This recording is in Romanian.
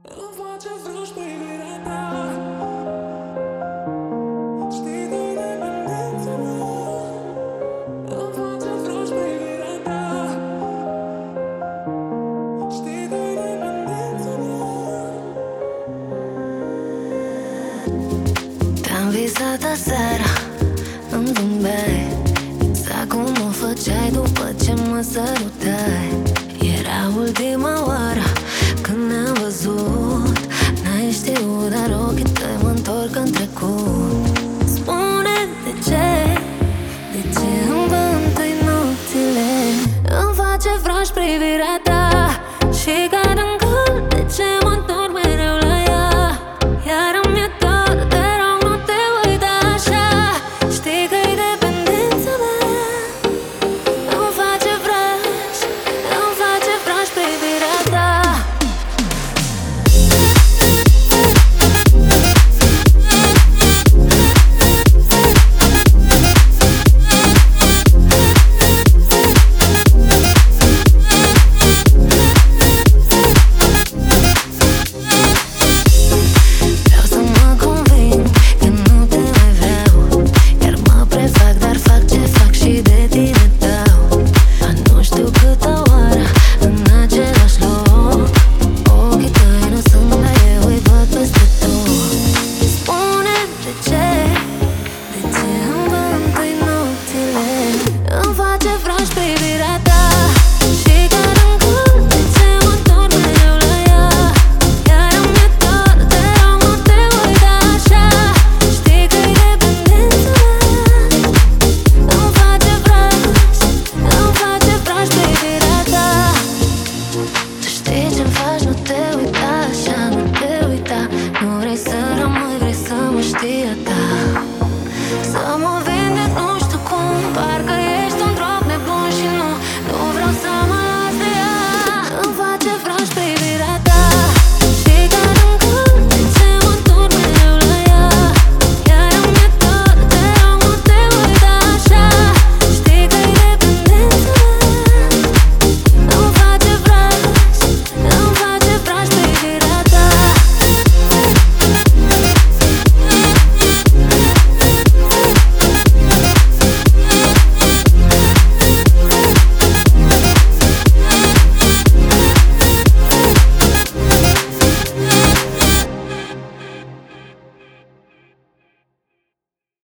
Îmi face vrăj pe iubirea ta. Știi de dependența mea. Îmi face vrăj pe iubirea ta. Știi de dependența mea. Te-am visat aseară, îmi zâmbeai, exact cum o făceai după ce mă sărutai. Era ultima oară